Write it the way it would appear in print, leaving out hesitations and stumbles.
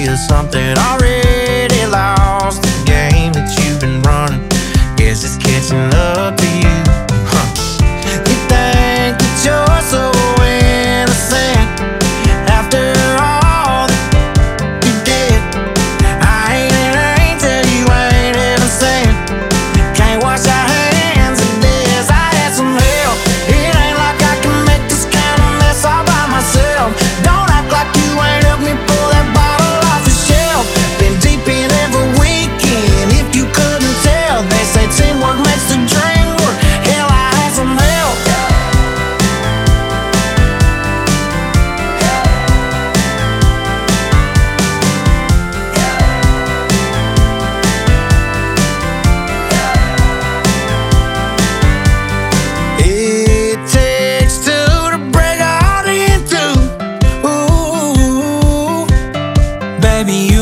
feels something already lost. The game that you've been running, guess it's catching up to you. You think that you're so innocent after all that you did. I ain't an angel, you ain't even saying. Can't wash our hands of this. I had some help. It ain't like I can make this kind of mess all by myself. Don't act like you ain't helped me pull that bottle off the shelf. Been deep in every weekend, if you couldn't tell. They say teamwork makes the dream work. Hell, I had some help. It takes two to break a heart in two. Ooh, baby, you